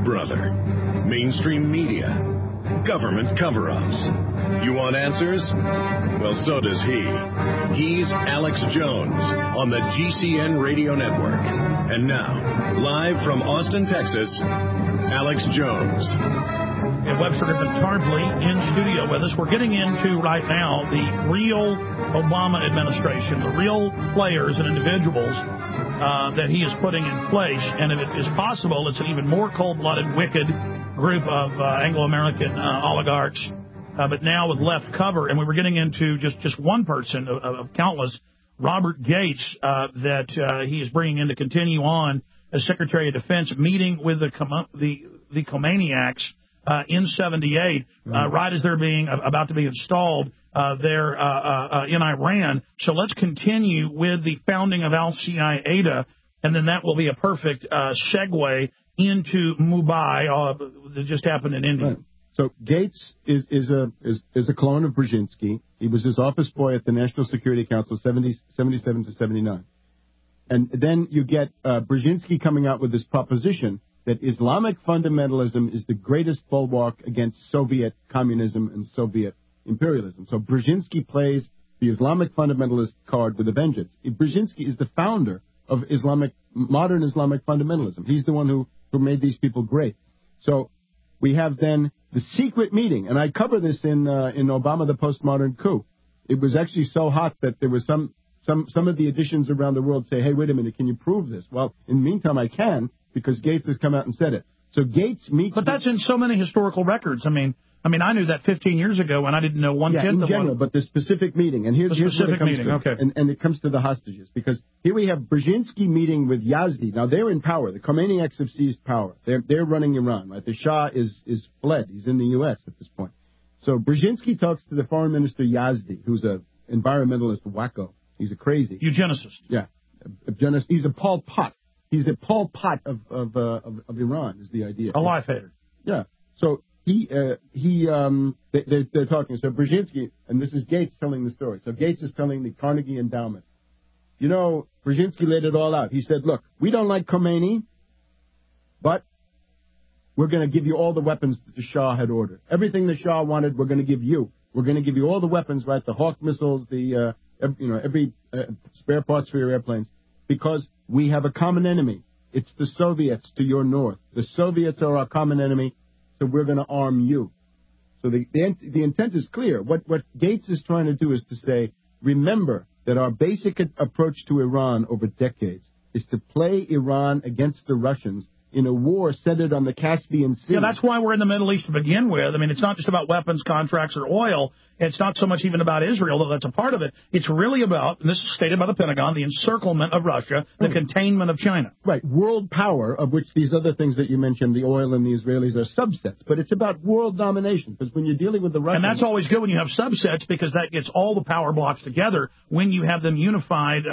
Big Brother, mainstream media, government cover-ups. You want answers? Well, so does he. He's Alex Jones on the GCN Radio Network. And now, live from Austin, Texas, Alex Jones. And Webster Tarpley in studio with us. We're getting into right now the real Obama administration, the real players and individuals that he is putting in place. And if it is possible, it's an even more cold-blooded, wicked group of Anglo-American oligarchs, but now with left cover. And we were getting into just one person of countless, Robert Gates, that he is bringing in to continue on as Secretary of Defense, meeting with the Khomeiniacs in 78, right as they're being about to be installed there in Iran. So let's continue with the founding of Al-Qaeda, and then that will be a perfect segue into Mumbai that just happened in India. Right. So Gates is a clone of Brzezinski. He was his office boy at the National Security Council, 77 to 79. And then you get Brzezinski coming out with this proposition that Islamic fundamentalism is the greatest bulwark against Soviet communism and Soviet imperialism. So Brzezinski plays the Islamic fundamentalist card with a vengeance. Brzezinski is the founder of modern Islamic fundamentalism. He's the one who made these people great. So we have then the secret meeting, and I cover this in Obama the Postmodern Coup. It was actually so hot that there was some of the editions around the world say, hey, wait a minute, can you prove this? Well, in the meantime, I can, because Gates has come out and said it. So Gates meets... But that's in so many historical records. I mean, I knew that 15 years ago, and I didn't know one-tenth of in general, but the specific meeting. And here's what it comes to. Okay. And it comes to the hostages, because here we have Brzezinski meeting with Yazdi. Now, they're in power. The Khomeiniacs have seized power. They're running Iran, right? The Shah is fled. He's in the U.S. at this point. So Brzezinski talks to the foreign minister Yazdi, who's an environmentalist wacko. He's a crazy. Eugenicist. Yeah. He's a Pol Pot. He's a Pol Pot of Iran, is the idea. A life hater. Yeah. So they're talking. So Brzezinski, and this is Gates telling the story. So Gates is telling the Carnegie Endowment. You know, Brzezinski laid it all out. He said, look, we don't like Khomeini, but we're going to give you all the weapons that the Shah had ordered. Everything the Shah wanted, we're going to give you. We're going to give you all the weapons, right? The Hawk missiles, every spare parts for your airplanes, because we have a common enemy. It's the Soviets to your north. The Soviets are our common enemy, so we're going to arm you. So the intent is clear. What Gates is trying to do is to say, remember that our basic approach to Iran over decades is to play Iran against the Russians in a war centered on the Caspian Sea. Yeah, that's why we're in the Middle East to begin with. I mean, it's not just about weapons, contracts, or oil. It's not so much even about Israel, though that's a part of it. It's really about, and this is stated by the Pentagon, the encirclement of Russia, the containment of China. Right. World power, of which these other things that you mentioned, the oil and the Israelis, are subsets. But it's about world domination, because when you're dealing with the Russians... And that's always good when you have subsets, because that gets all the power blocks together when you have them unified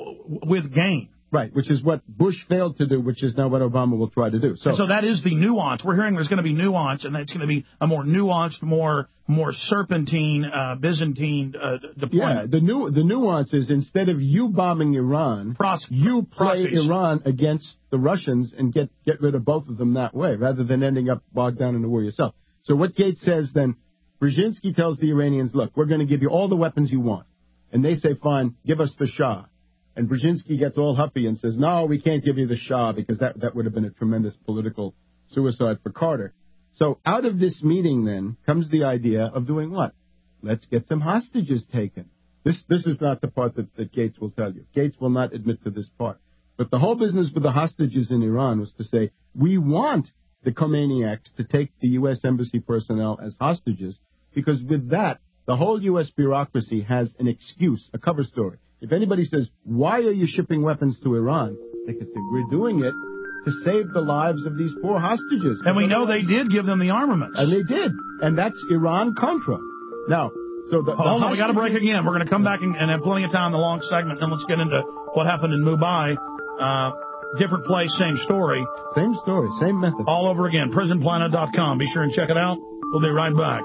with gain. Right, which is what Bush failed to do, which is now what Obama will try to do. So that is the nuance. We're hearing there's going to be nuance, and it's going to be a more nuanced, more serpentine, Byzantine deployment. Yeah, the nuance is instead of you bombing Iran, you play Iran against the Russians and get rid of both of them that way, rather than ending up bogged down in the war yourself. So what Gates says then, Brzezinski tells the Iranians, look, we're going to give you all the weapons you want. And they say, fine, give us the Shah. And Brzezinski gets all huffy and says, no, we can't give you the Shah, because that would have been a tremendous political suicide for Carter. So out of this meeting, then, comes the idea of doing what? Let's get some hostages taken. This is not the part that Gates will tell you. Gates will not admit to this part. But the whole business with the hostages in Iran was to say, we want the Khomeiniacs to take the U.S. embassy personnel as hostages, because with that, the whole U.S. bureaucracy has an excuse, a cover story. If anybody says, why are you shipping weapons to Iran? They could say, we're doing it to save the lives of these poor hostages. And we know they did give them the armaments. And they did. And that's Iran-Contra. Now, so hold on, we got to break again. We're going to come back and have plenty of time in the long segment. Then let's get into what happened in Mumbai. Different place, same story. Same story, same method. All over again. PrisonPlanet.com. Be sure and check it out. We'll be right back.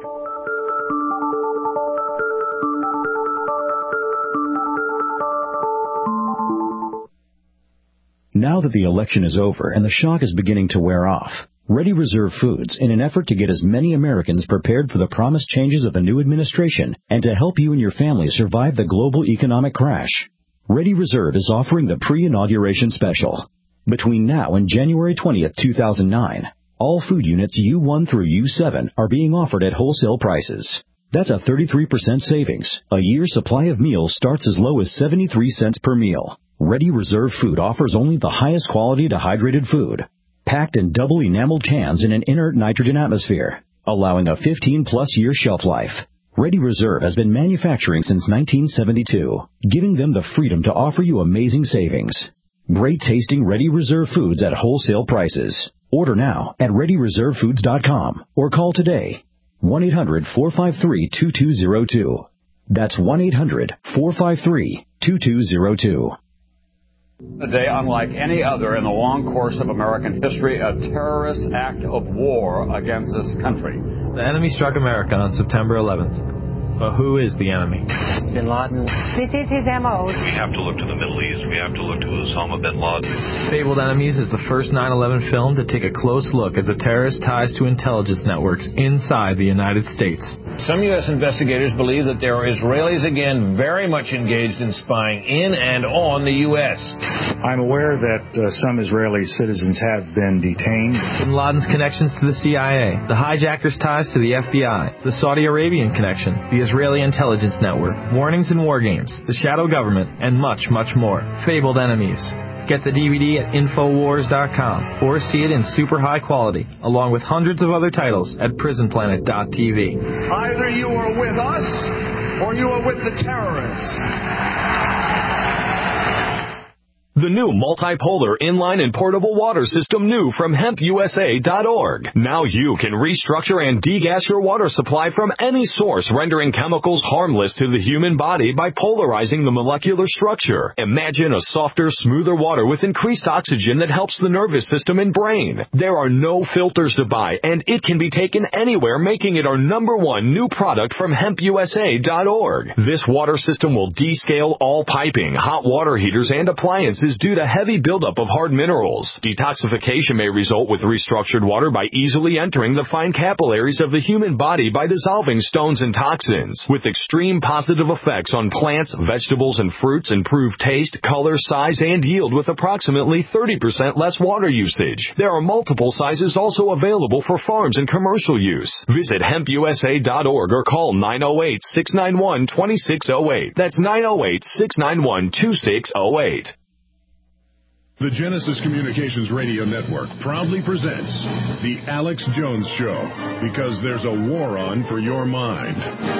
Now that the election is over and the shock is beginning to wear off, Ready Reserve Foods, in an effort to get as many Americans prepared for the promised changes of the new administration and to help you and your family survive the global economic crash. Ready Reserve is offering the pre-inauguration special. Between now and January 20th, 2009, all food units U1 through U7 are being offered at wholesale prices. That's a 33% savings. A year's supply of meals starts as low as 73 cents per meal. Ready Reserve Food offers only the highest quality dehydrated food, packed in double enameled cans in an inert nitrogen atmosphere, allowing a 15-plus year shelf life. Ready Reserve has been manufacturing since 1972, giving them the freedom to offer you amazing savings. Great tasting Ready Reserve Foods at wholesale prices. Order now at ReadyReserveFoods.com or call today. 1-800-453-2202. That's 1-800-453-2202. A day unlike any other in the long course of American history, a terrorist act of war against this country. The enemy struck America on September 11th. But who is the enemy? Bin Laden. This is his M.O. We have to look to the Middle East. We have to look to Osama bin Laden. Fabled Enemies is the first 9/11 film to take a close look at the terrorist ties to intelligence networks inside the United States. Some U.S. investigators believe that there are Israelis again very much engaged in spying in and on the U.S. I'm aware that some Israeli citizens have been detained. Bin Laden's connections to the CIA, the hijackers' ties to the FBI, the Saudi Arabian connection, the Israeli intelligence network, warnings and war games, the shadow government, and much, much more. Fabled Enemies. Get the DVD at Infowars.com or see it in super high quality, along with hundreds of other titles at PrisonPlanet.tv. Either you are with us or you are with the terrorists. The new multipolar inline and portable water system new from HempUSA.org. Now you can restructure and degas your water supply from any source, rendering chemicals harmless to the human body by polarizing the molecular structure. Imagine a softer, smoother water with increased oxygen that helps the nervous system and brain. There are no filters to buy, and it can be taken anywhere, making it our #1 new product from HempUSA.org. This water system will descale all piping, hot water heaters, and appliances due to heavy buildup of hard minerals. Detoxification may result with restructured water by easily entering the fine capillaries of the human body by dissolving stones and toxins, with extreme positive effects on plants, vegetables, and fruits, improved taste, color, size, and yield with approximately 30% less water usage. There are multiple sizes also available for farms and commercial use. Visit HempUSA.org or call 908-691-2608. That's 908-691-2608. The Genesis Communications Radio Network proudly presents The Alex Jones Show, because there's a war on for your mind.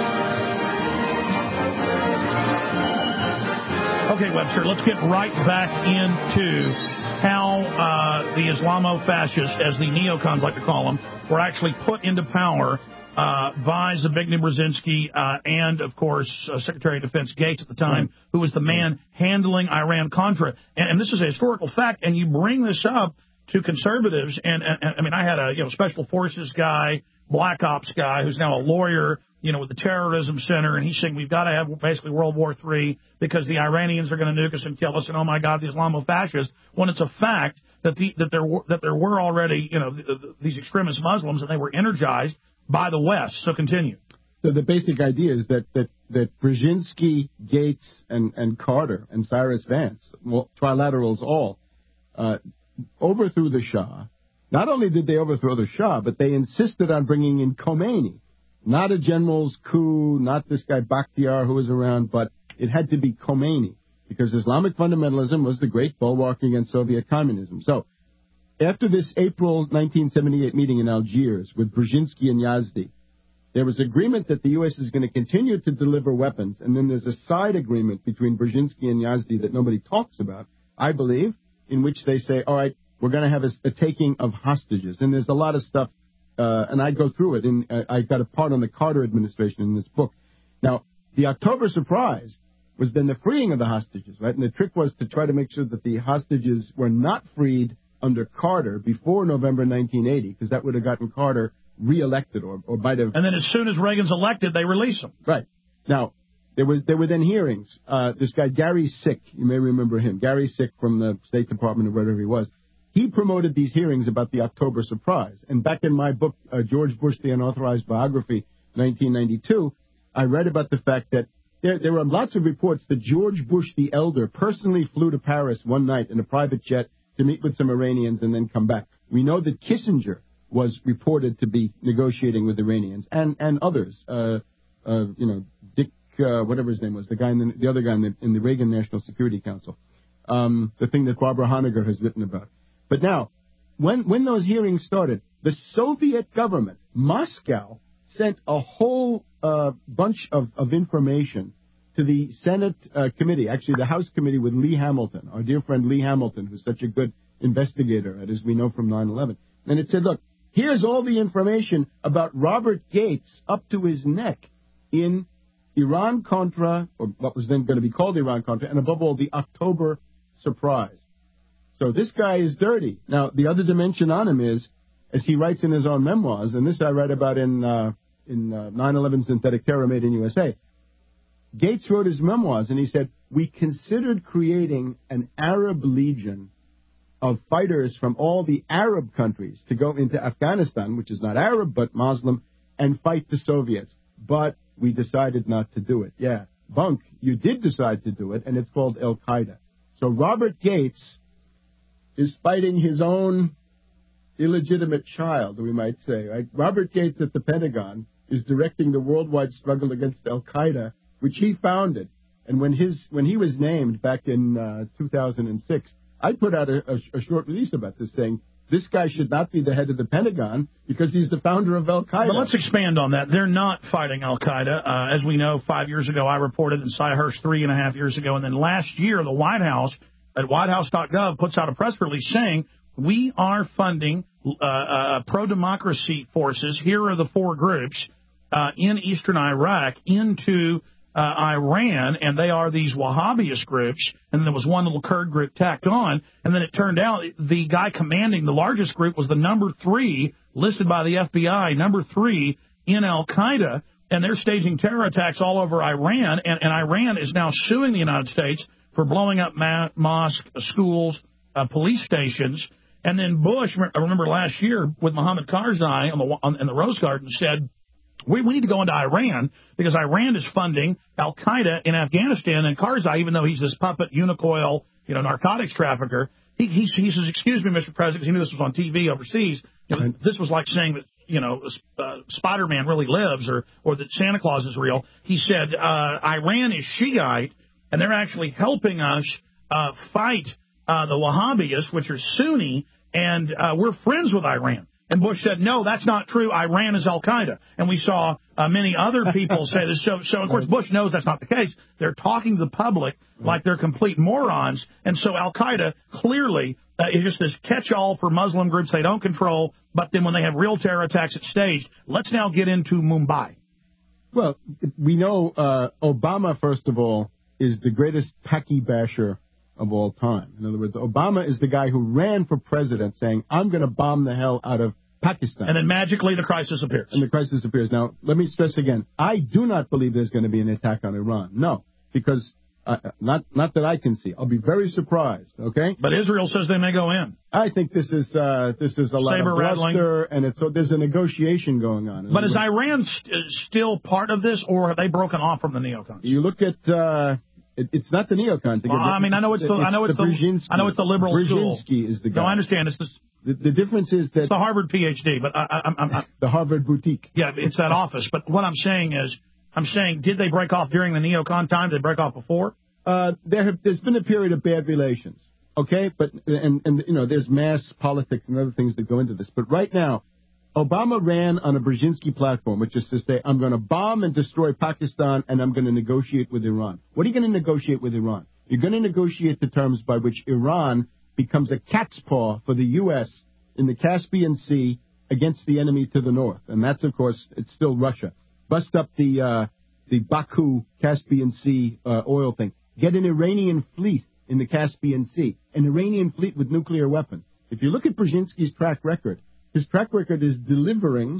Okay, Webster, let's get right back into how the Islamo-fascists, as the neocons like to call them, were actually put into power by Zbigniew Brzezinski and, of course, Secretary of Defense Gates at the time, who was the man handling Iran-Contra. And this is a historical fact, and you bring this up to conservatives. And I mean, I had a special forces guy, black ops guy, who's now a lawyer, with the Terrorism Center, and he's saying we've got to have basically World War III because the Iranians are going to nuke us and kill us, and oh my God, the Islamo-fascists. When it's a fact that there were already these extremist Muslims, and they were energized by the West. So continue. So the basic idea is that Brzezinski, Gates, and Carter, and Cyrus Vance, trilaterals all, overthrew the Shah. Not only did they overthrow the Shah, but they insisted on bringing in Khomeini. Not a general's coup, not this guy Bakhtiar who was around, but it had to be Khomeini, because Islamic fundamentalism was the great bulwark against Soviet communism. So after this April 1978 meeting in Algiers with Brzezinski and Yazdi, there was agreement that the U.S. is going to continue to deliver weapons, and then there's a side agreement between Brzezinski and Yazdi that nobody talks about, I believe, in which they say, all right, we're going to have a taking of hostages. And there's a lot of stuff, and I go through it, and I got a part on the Carter administration in this book. Now, the October surprise was then the freeing of the hostages, right? And the trick was to try to make sure that the hostages were not freed under Carter before November 1980, because that would have gotten Carter reelected or might have. And then as soon as Reagan's elected, they release them. Right. Now, there were then hearings. This guy, Gary Sick, you may remember him. Gary Sick from the State Department or wherever he was. he promoted these hearings about the October surprise. And back in my book, George Bush, The Unauthorized Biography, 1992, I read about the fact that there were lots of reports that George Bush the Elder personally flew to Paris one night in a private jet to meet with some Iranians and then come back. We know that Kissinger was reported to be negotiating with Iranians and others. Dick, whatever his name was, the other guy in the Reagan National Security Council. The thing that Barbara Honegger has written about. But now, when those hearings started, the Soviet government, Moscow, sent a whole bunch of information to the Senate committee, actually the House committee with Lee Hamilton, our dear friend Lee Hamilton, who's such a good investigator, as we know from 9/11. And it said, look, here's all the information about Robert Gates up to his neck in Iran-Contra, or what was then going to be called Iran-Contra, and above all, the October surprise. So this guy is dirty. Now, the other dimension on him is, as he writes in his own memoirs, and this I read about in 9/11 Synthetic Terror Made in USA, Gates wrote his memoirs, and he said, we considered creating an Arab legion of fighters from all the Arab countries to go into Afghanistan, which is not Arab but Muslim, and fight the Soviets. But we decided not to do it. Yeah, bunk, you did decide to do it, and it's called Al-Qaeda. So Robert Gates is fighting his own illegitimate child, we might say. Right? Robert Gates at the Pentagon is directing the worldwide struggle against Al-Qaeda, which he founded. And when he was named back in 2006, I put out a short release about this, saying this guy should not be the head of the Pentagon because he's the founder of Al-Qaeda. But let's expand on that. They're not fighting Al-Qaeda. As we know, 5 years ago, I reported in Cy Hirsch 3.5 years ago. And then last year, the White House at whitehouse.gov puts out a press release saying, we are funding pro-democracy forces. Here are the 4 groups in eastern Iraq into Iran, and they are these Wahhabist groups. And then there was one little Kurd group tacked on. And then it turned out the guy commanding the largest group was the number 3 listed by the FBI, number 3 in Al-Qaeda. And they're staging terror attacks all over Iran. And Iran is now suing the United States for blowing up mosques, schools, police stations. And then Bush, I remember last year with Mohammed Karzai in the Rose Garden, said, we need to go into Iran because Iran is funding Al-Qaeda in Afghanistan. And Karzai, even though he's this puppet Unocoil, narcotics trafficker, he says, excuse me, Mr. President, because he knew this was on TV overseas. This was like saying that, Spider-Man really lives or that Santa Claus is real. He said, Iran is Shiite, and they're actually helping us fight the Wahhabists, which are Sunni, and we're friends with Iran. And Bush said, no, that's not true. Iran is Al-Qaeda. And we saw many other people say this. So, of course, Bush knows that's not the case. They're talking to the public like they're complete morons. And so Al-Qaeda clearly is just this catch-all for Muslim groups they don't control. But then when they have real terror attacks, it's staged. Let's now get into Mumbai. Well, we know Obama, first of all, is the greatest Paki basher of all time. In other words, Obama is the guy who ran for president saying, I'm going to bomb the hell out of Pakistan. And then magically the crisis appears. And the crisis appears. Now, let me stress again, I do not believe there's going to be an attack on Iran. No, because not that I can see. I'll be very surprised, okay? But Israel says they may go in. I think this is a lot of bluster, and there's a negotiation going on. But is Iran still part of this, or have they broken off from the neocons? You look at... It's not the neocons. Well, I mean, I know it's the liberal school. Brzezinski is the guy. No, I understand. It's the difference is that it's the Harvard PhD, but the Harvard boutique. Yeah, it's that office. But what I'm saying is, did they break off during the neocon time? Did they break off before? There's been a period of bad relations. Okay, but and there's mass politics and other things that go into this. But right now, Obama ran on a Brzezinski platform, which is to say, I'm going to bomb and destroy Pakistan, and I'm going to negotiate with Iran. What are you going to negotiate with Iran? You're going to negotiate the terms by which Iran becomes a cat's paw for the U.S. in the Caspian Sea against the enemy to the north. And that's, of course, it's still Russia. Bust up the Baku Caspian Sea oil thing. Get an Iranian fleet in the Caspian Sea, an Iranian fleet with nuclear weapons. If you look at Brzezinski's track record, his track record is delivering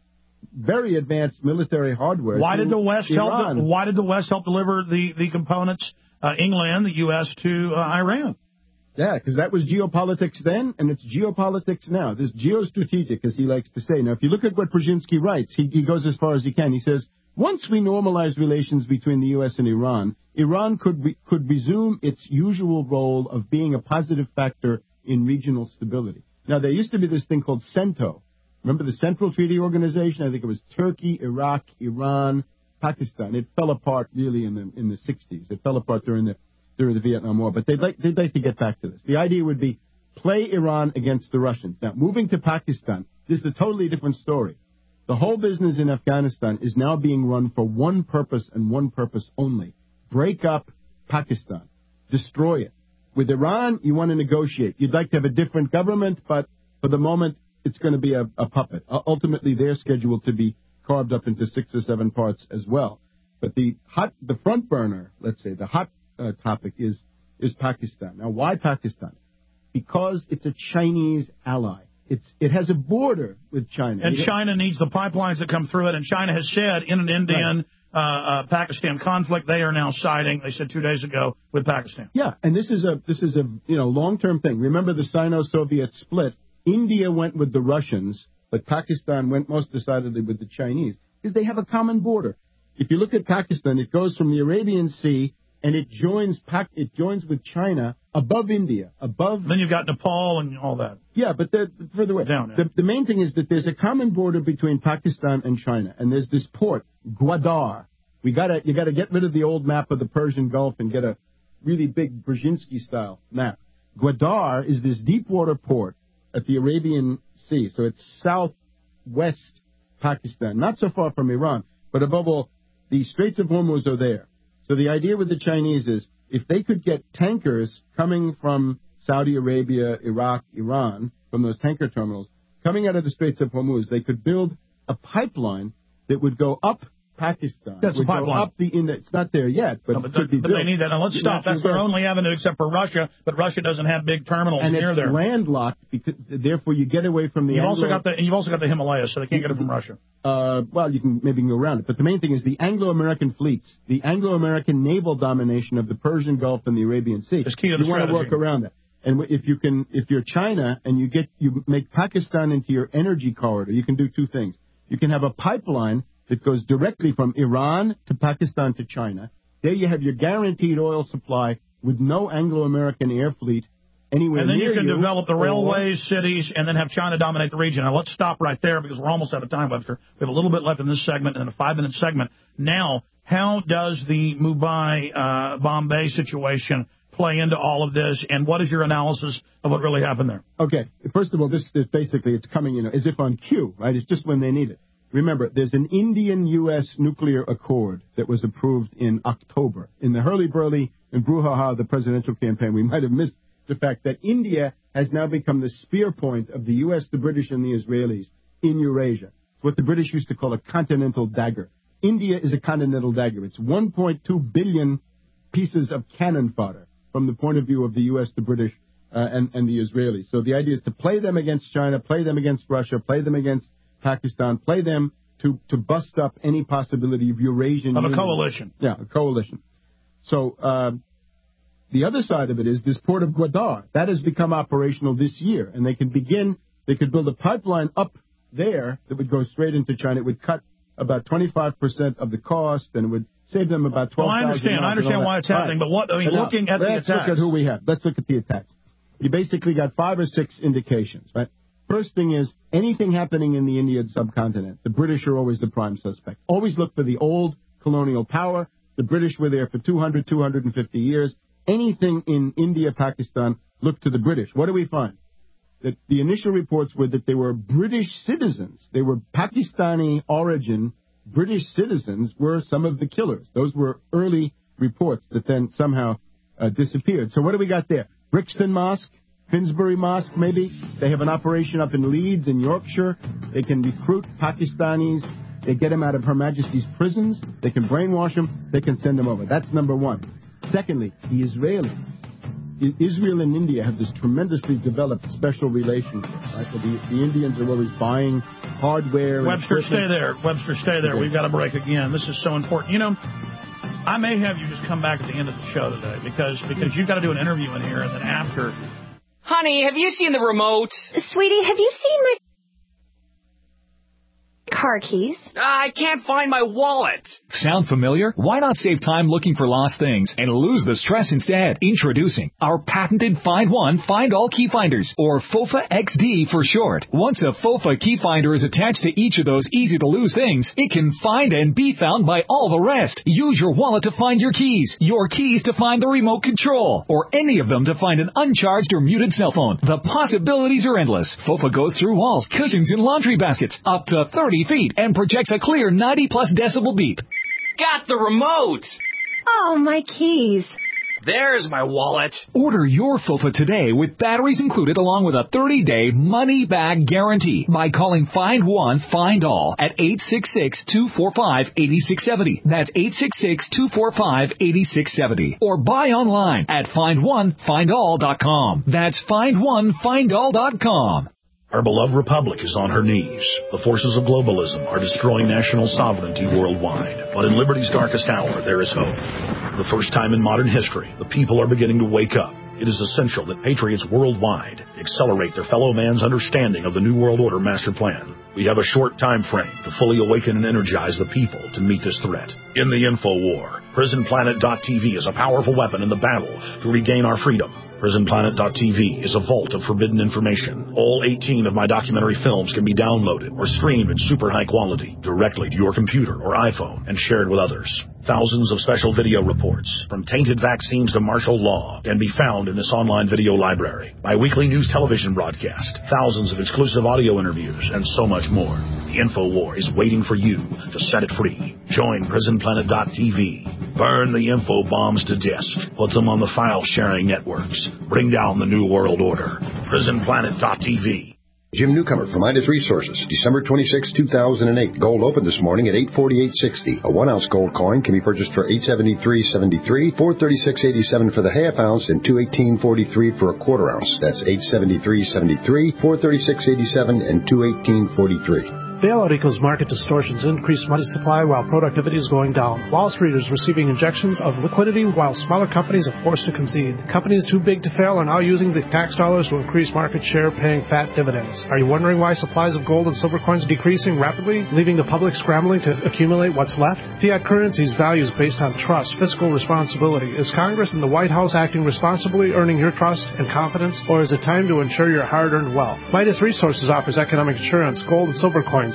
very advanced military hardware. Why did the West help deliver the components, England, the U.S., to Iran? Yeah, because that was geopolitics then, and it's geopolitics now. This geostrategic, as he likes to say. Now, if you look at what Brzezinski writes, he goes as far as he can. He says, once we normalize relations between the U.S. and Iran, Iran could resume its usual role of being a positive factor in regional stability. Now, there used to be this thing called CENTO. Remember the Central Treaty Organization? I think it was Turkey, Iraq, Iran, Pakistan. It fell apart really in the 60s. It fell apart during the Vietnam War. But they'd like to get back to this. The idea would be play Iran against the Russians. Now, moving to Pakistan, this is a totally different story. The whole business in Afghanistan is now being run for one purpose and one purpose only. Break up Pakistan. Destroy it. With Iran, you want to negotiate. You'd like to have a different government, but for the moment, it's going to be a puppet. Ultimately, they're scheduled to be carved up into 6 or 7 parts as well. But the front burner, let's say, the hot topic is Pakistan. Now, why Pakistan? Because it's a Chinese ally. It has a border with China. And China needs the pipelines that come through it. And China has said in an Indian Pakistan conflict, they are now siding, they said 2 days ago, with Pakistan. Yeah, and this is a long-term thing. Remember the Sino-Soviet split. India went with the Russians, but Pakistan went most decidedly with the Chinese because they have a common border. If you look at Pakistan, it goes from the Arabian Sea and it joins with China above India, above. Then you've got Nepal and all that. Yeah, but further away. Down, yeah. The main thing is that there's a common border between Pakistan and China, and there's this port, Gwadar. You got to get rid of the old map of the Persian Gulf and get a really big Brzezinski-style map. Gwadar is this deep water port at the Arabian Sea, so it's southwest Pakistan, not so far from Iran, but above all, the Straits of Hormuz are there. So the idea with the Chinese is if they could get tankers coming from Saudi Arabia, Iraq, Iran, from those tanker terminals, coming out of the Straits of Hormuz, they could build a pipeline that would go up Pakistan. That's a pipeline. It's not there yet, but it could be built. They need that. Now, let's stop. That's their only avenue except for Russia, but Russia doesn't have big terminals near there. And it's landlocked, because therefore you get away from the... You've also got the Himalayas, so they can't get it from Russia. Well, you can maybe go around it. But the main thing is the Anglo-American fleets, the Anglo-American naval domination of the Persian Gulf and the Arabian Sea. It's key to the strategy. You want to work around that. And if you're China and you make Pakistan into your energy corridor, you can do two things. You can have a pipeline that goes directly from Iran to Pakistan to China. There you have your guaranteed oil supply with no Anglo-American air fleet anywhere near you. And then you can develop the railways, cities, and then have China dominate the region. Now, let's stop right there because we're almost out of time, Webster. We have a little bit left in this segment and then a 5-minute segment. Now, how does the Mumbai, Bombay situation play into all of this, and what is your analysis of what really happened there? Okay. First of all, this is basically, it's coming, as if on cue, right? It's just when they need it. Remember, there's an Indian-U.S. nuclear accord that was approved in October. In the hurly-burly and brouhaha of the presidential campaign, we might have missed the fact that India has now become the spear point of the U.S., the British, and the Israelis in Eurasia. It's what the British used to call a continental dagger. India is a continental dagger. It's 1.2 billion pieces of cannon fodder from the point of view of the U.S., the British, and the Israelis. So the idea is to play them against China, play them against Russia, play them against Pakistan, play them to bust up any possibility of Eurasian... Of a coalition. Yeah, a coalition. So the other side of it is this port of Gwadar. That has become operational this year, and they could build a pipeline up there that would go straight into China. It would cut about 25% of the cost, and it would save them about 12,000. Well, I understand why it's happening, but looking at the attacks... Let's look at who we have. Let's look at the attacks. You basically got 5 or 6 indications, right? First thing is, anything happening in the Indian subcontinent, the British are always the prime suspect. Always look for the old colonial power. The British were there for 200, 250 years. Anything in India, Pakistan, look to the British. What do we find? That the initial reports were that they were British citizens. They were Pakistani origin. British citizens were some of the killers. Those were early reports that then somehow disappeared. So what do we got there? Brixton Mosque. Finsbury Mosque, maybe. They have an operation up in Leeds in Yorkshire. They can recruit Pakistanis. They get them out of Her Majesty's prisons. They can brainwash them. They can send them over. That's number one. Secondly, the Israelis. Israel and India have this tremendously developed special relationship. Right? So the Indians are always buying hardware. Webster, stay there. Webster, stay there. Okay. We've got to break again. This is so important. I may have you just come back at the end of the show today because you've got to do an interview in here, and then after. Honey, have you seen the remote? Sweetie, have you seen my car keys? I can't find my wallet. Sound familiar? Why not save time looking for lost things and lose the stress instead? Introducing our patented Find One, Find All key finders, or FOFA XD for short. Once a FOFA key finder is attached to each of those easy-to-lose things, it can find and be found by all the rest. Use your wallet to find your keys to find the remote control, or any of them to find an uncharged or muted cell phone. The possibilities are endless. FOFA goes through walls, cushions, and laundry baskets up to 30 feet and projects a clear 90-plus decibel beep. Got the remote! Oh, my keys. There's my wallet. Order your FOFA today with batteries included along with a 30-day money-back guarantee by calling Find One, Find All at 866-245-8670. That's 866-245-8670. Or buy online at FindOneFindAll.com. That's FindOneFindAll.com. Our beloved republic is on her knees. The forces of globalism are destroying national sovereignty worldwide. But in liberty's darkest hour, there is hope. For the first time in modern history, the people are beginning to wake up. It is essential that patriots worldwide accelerate their fellow man's understanding of the New World Order master plan. We have a short time frame to fully awaken and energize the people to meet this threat. In the info war, PrisonPlanet.tv is a powerful weapon in the battle to regain our freedom. PrisonPlanet.tv is a vault of forbidden information. All 18 of my documentary films can be downloaded or streamed in super high quality directly to your computer or iPhone and shared with others. Thousands of special video reports, from tainted vaccines to martial law, can be found in this online video library. My weekly news television broadcast, thousands of exclusive audio interviews, and so much more. The InfoWar is waiting for you to set it free. Join PrisonPlanet.tv. Burn the info bombs to disk. Put them on the file-sharing networks. Bring down the New World Order. PrisonPlanet.tv. Jim Newcomer from Midas Resources, December 26, 2008. Gold opened this morning at $848.60. A 1-ounce gold coin can be purchased for $873.73, $436.87 for the half ounce, and $218.43 for a quarter ounce. That's $873.73, $436.87, and $218.43. Bailout equals market distortions, increased money supply while productivity is going down. Wall Streeters receiving injections of liquidity while smaller companies are forced to concede. Companies too big to fail are now using the tax dollars to increase market share, paying fat dividends. Are you wondering why supplies of gold and silver coins are decreasing rapidly, leaving the public scrambling to accumulate what's left? Fiat currency's value is based on trust, fiscal responsibility. Is Congress and the White House acting responsibly, earning your trust and confidence, or is it time to ensure your hard-earned wealth? Midas Resources offers economic insurance, gold and silver coins,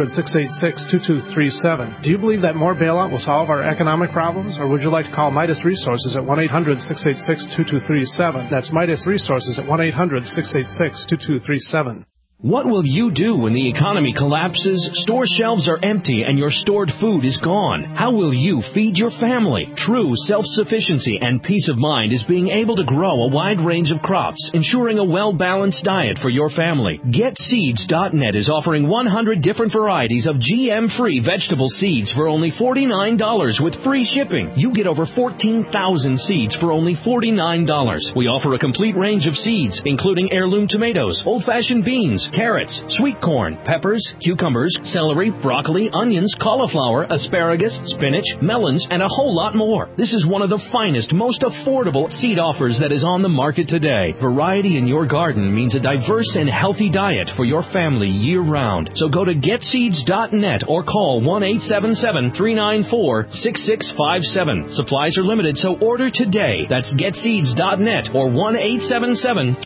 800-686-2237. Do you believe that more bailout will solve our economic problems, or would you like to call Midas Resources at 1-800-686-2237? That's Midas Resources at 1-800-686-2237. What will you do when the economy collapses, store shelves are empty, and your stored food is gone? How will you feed your family? True self-sufficiency and peace of mind is being able to grow a wide range of crops, ensuring a well-balanced diet for your family. GetSeeds.net is offering 100 different varieties of GM-free vegetable seeds for only $49 with free shipping. You get over 14,000 seeds for only $49. We offer a complete range of seeds, including heirloom tomatoes, old-fashioned beans, carrots, sweet corn, peppers, cucumbers, celery, broccoli, onions, cauliflower, asparagus, spinach, melons, and a whole lot more. This is one of the finest, most affordable seed offers that is on the market today. Variety in your garden means a diverse and healthy diet for your family year-round. So go to GetSeeds.net or call 1-877-394-6657. Supplies are limited, so order today. That's GetSeeds.net or 1-877-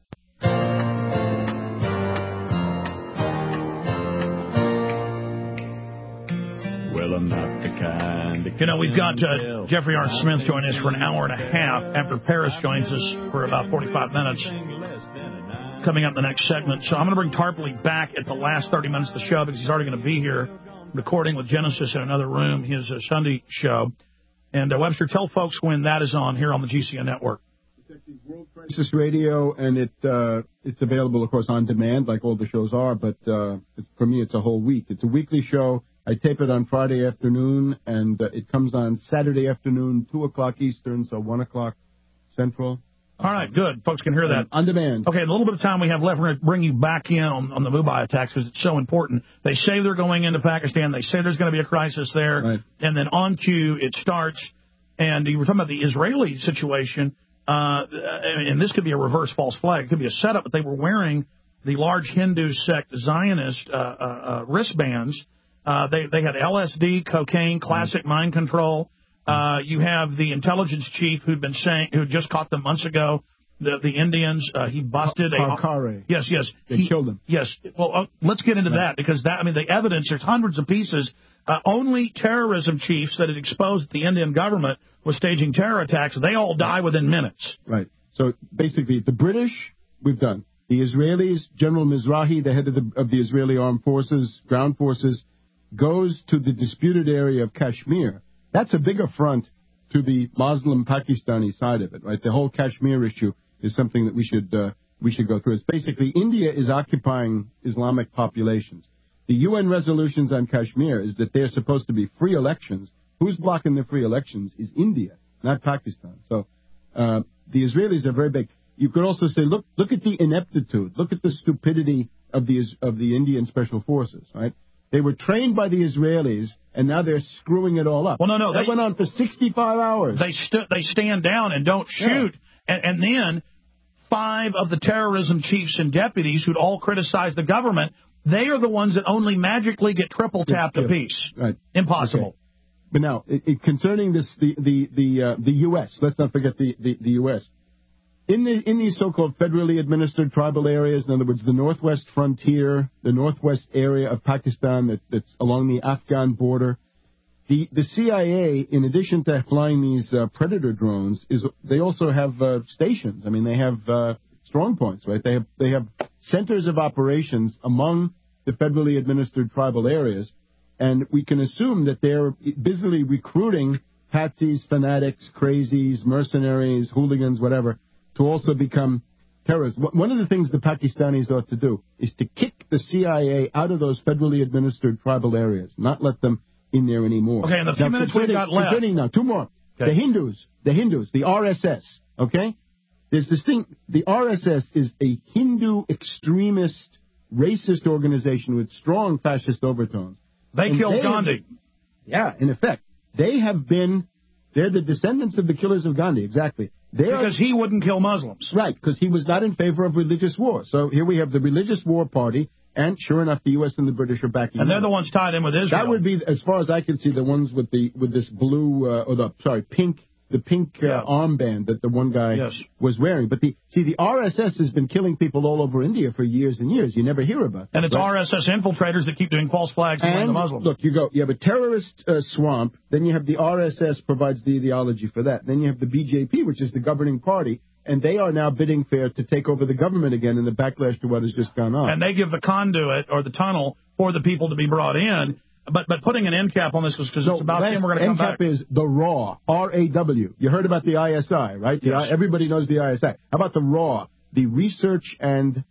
You know, we've got Jeffrey R. Smith joining us for an hour and a half after Paris joins us for about 45 minutes coming up in the next segment. So I'm going to bring Tarpley back at the last 30 minutes of the show because he's already going to be here recording with Genesis in another room, his Sunday show. And Webster, tell folks when that is on here on the GCN network. It's actually World Crisis Radio, and it's available, of course, on demand like all the shows are, but for me it's a whole week. It's a weekly show. I tape it on Friday afternoon, and it comes on Saturday afternoon, 2 o'clock Eastern, so 1 o'clock Central. All right, good. Folks can hear that. On demand. Okay, a little bit of time we have left. We're going to bring you back in on the Mumbai attacks because it's so important. They say they're going into Pakistan. They say there's going to be a crisis there. Right. And then on cue, it starts. And you were talking about the Israeli situation, and this could be a reverse false flag. It could be a setup, but they were wearing the large Hindu sect Zionist wristbands. They had LSD, cocaine, classic mind control. You have the intelligence chief who just caught them months ago. The Indians, he busted Karkare. Yes. They killed him. Yes. Well, let's get into that because the evidence, there's hundreds of pieces. Only terrorism chiefs that had exposed the Indian government was staging terror attacks. They all die within minutes. Right. So basically, the British, we've done. The Israelis, General Mizrahi, the head of the Israeli armed forces, ground forces, goes to the disputed area of Kashmir. That's a big affront to the Muslim Pakistani side of it, right? The whole Kashmir issue is something that we should go through. It's basically India is occupying Islamic populations. The UN resolutions on Kashmir is that they're supposed to be free elections. Who's blocking the free elections is India, not Pakistan. So the Israelis are very big. You could also say, look at the ineptitude, look at the stupidity of the Indian special forces, right? They were trained by the Israelis, and now they're screwing it all up. Well, no. That went on for 65 hours. They stand down and don't shoot. Yeah. And then 5 of the terrorism chiefs and deputies who'd all criticize the government, they are the ones that only magically get triple tapped apiece. Right. Impossible. Okay. But now, concerning this, the U.S., let's not forget the U.S., In these so-called federally administered tribal areas, in other words, the northwest frontier, the northwest area of Pakistan that's along the Afghan border, the CIA, in addition to flying these Predator drones, they also have stations. I mean, they have strong points, right? They have centers of operations among the federally administered tribal areas, and we can assume that they're busily recruiting patsies, fanatics, crazies, mercenaries, hooligans, whatever, to also become terrorists. One of the things the Pakistanis ought to do is to kick the CIA out of those federally administered tribal areas, not let them in there anymore. Okay, in the few minutes we've got left. Now, 2 more. Okay. The Hindus, the RSS, okay? There's this thing, the RSS is a Hindu extremist, racist organization with strong fascist overtones. They killed Gandhi. Yeah, in effect. They're the descendants of the killers of Gandhi, exactly. Because he wouldn't kill Muslims. Right, because he was not in favor of religious war. So here we have the religious war party, and sure enough, the U.S. and the British are backing And they're the ones tied in with Israel. That would be, as far as I can see, the ones with this blue, pink armband that the one guy was wearing. But the RSS has been killing people all over India for years and years. You never hear about it. And it's RSS infiltrators that keep doing false flags among the Muslims. Look, you have a terrorist swamp, then you have the RSS provides the ideology for that. Then you have the BJP, which is the governing party, and they are now bidding fair to take over the government again in the backlash to what has just gone on. And they give the conduit or the tunnel for the people to be brought in. But putting an end cap on this because it's about him, we're going to come back. End cap is the RAW, R-A-W. You heard about the ISI, right? Yes. Everybody knows the ISI. How about the RAW, the Research and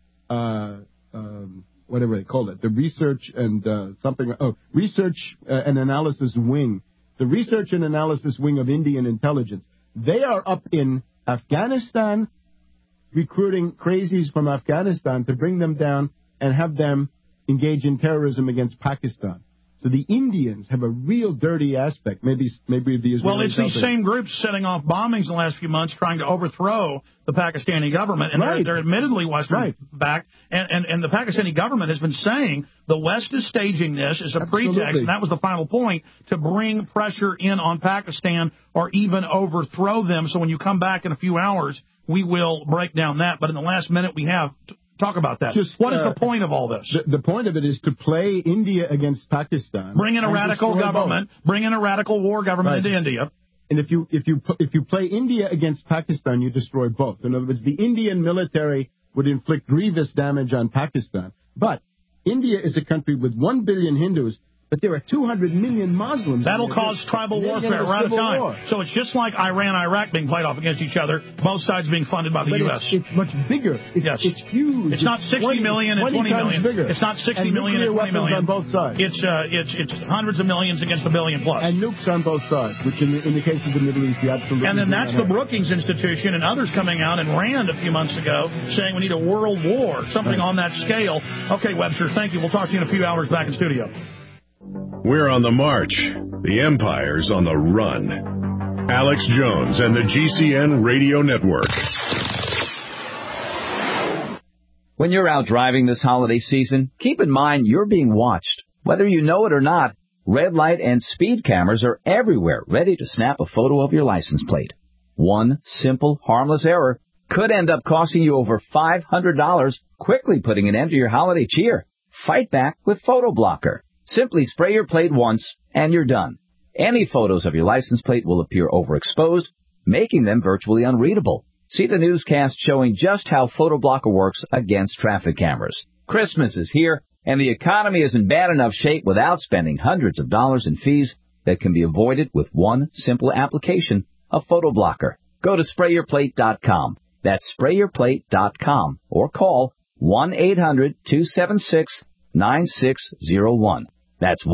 whatever they call it, the Research and Research and Analysis Wing, the Research and Analysis Wing of Indian Intelligence. They are up in Afghanistan, recruiting crazies from Afghanistan to bring them down and have them engage in terrorism against Pakistan. So the Indians have a real dirty aspect. Maybe the Israelis. Well, it's these same groups setting off bombings in the last few months trying to overthrow the Pakistani government. And they're admittedly Western backed. And the Pakistani government has been saying the West is staging this as a pretext. And that was the final point, to bring pressure in on Pakistan or even overthrow them. So when you come back in a few hours, we will break down that. But in the last minute we have, talk about that. What is the point of all this? The point of it is to play India against Pakistan. Bring in a radical government. Bring in a radical war government into India. And if you play India against Pakistan, you destroy both. In other words, the Indian military would inflict grievous damage on Pakistan. But India is a country with 1 billion Hindus, but there are 200 million Muslims. That'll cause tribal warfare. We're out of time. So it's just like Iran, Iraq being played off against each other, both sides being funded by the U.S. It's much bigger. It's huge. It's not 60 million and 20 million. Bigger. It's not 60 million and 20 million. On both sides. It's hundreds of millions against a billion plus. And nukes on both sides, which in the case of the Middle East, you absolutely. And then that's the Brookings Institution and others coming out and RAND a few months ago saying we need a world war, something on that scale. Okay, Webster, thank you. We'll talk to you in a few hours back in studio. We're on the march. The Empire's on the run. Alex Jones and the GCN Radio Network. When you're out driving this holiday season, keep in mind you're being watched. Whether you know it or not, red light and speed cameras are everywhere, ready to snap a photo of your license plate. One simple, harmless error could end up costing you over $500, quickly putting an end to your holiday cheer. Fight back with Photo Blocker. Simply spray your plate once, and you're done. Any photos of your license plate will appear overexposed, making them virtually unreadable. See the newscast showing just how Photo Blocker works against traffic cameras. Christmas is here, and the economy is in bad enough shape without spending hundreds of dollars in fees that can be avoided with one simple application of Photo Blocker. Go to sprayyourplate.com. That's sprayyourplate.com or call 1-800-276-9601. That's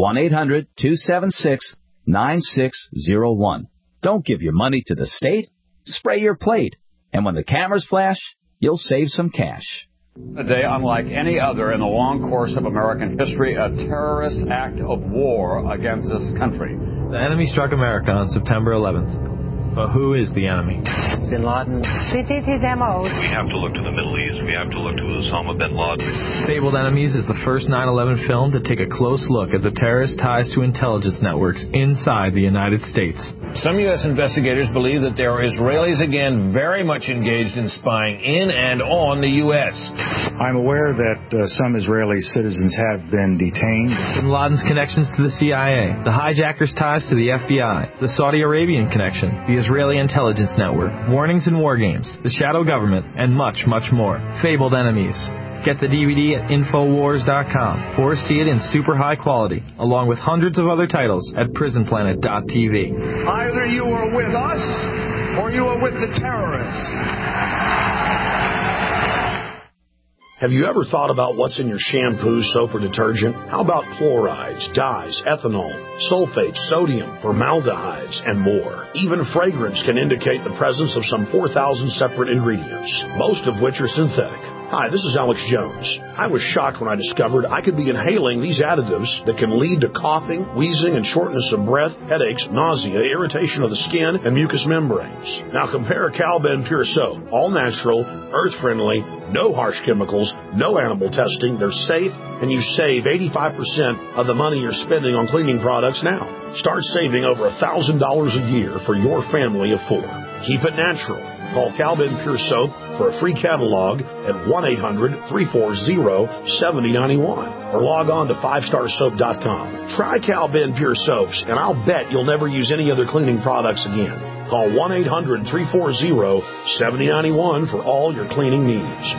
1-800-276-9601. Don't give your money to the state. Spray your plate. And when the cameras flash, you'll save some cash. A day unlike any other in the long course of American history, a terrorist act of war against this country. The enemy struck America on September 11th. But who is the enemy? Bin Laden. This is his M.O. We have to look to the Middle East. We have to look to Osama bin Laden. Fabled Enemies is the first 9/11 film to take a close look at the terrorist ties to intelligence networks inside the United States. Some U.S. investigators believe that there are Israelis again very much engaged in spying in and on the U.S. I'm aware that some Israeli citizens have been detained. Bin Laden's connections to the CIA, the hijackers' ties to the FBI, the Saudi Arabian connection, the Israeli intelligence network, warnings and war games, the shadow government, and much, much more. Fabled Enemies. Get the DVD at Infowars.com or see it in super high quality, along with hundreds of other titles at PrisonPlanet.tv. Either you are with us or you are with the terrorists. Have you ever thought about what's in your shampoo, soap, or detergent? How about chlorides, dyes, ethanol, sulfates, sodium, formaldehydes, and more? Even fragrance can indicate the presence of some 4,000 separate ingredients, most of which are synthetic. Hi, this is Alex Jones. I was shocked when I discovered I could be inhaling these additives that can lead to coughing, wheezing, and shortness of breath, headaches, nausea, irritation of the skin, and mucous membranes. Now compare Cal-Ben Pure Soap. All natural, earth-friendly, no harsh chemicals, no animal testing. They're safe, and you save 85% of the money you're spending on cleaning products now. Start saving over $1,000 a year for your family of 4. Keep it natural. Call Cal-Ben Pure Soap for a free catalog at 1-800-340-7091 or log on to 5starsoap.com. Try Cal-Ben Pure Soaps, and I'll bet you'll never use any other cleaning products again. Call 1-800-340-7091 for all your cleaning needs.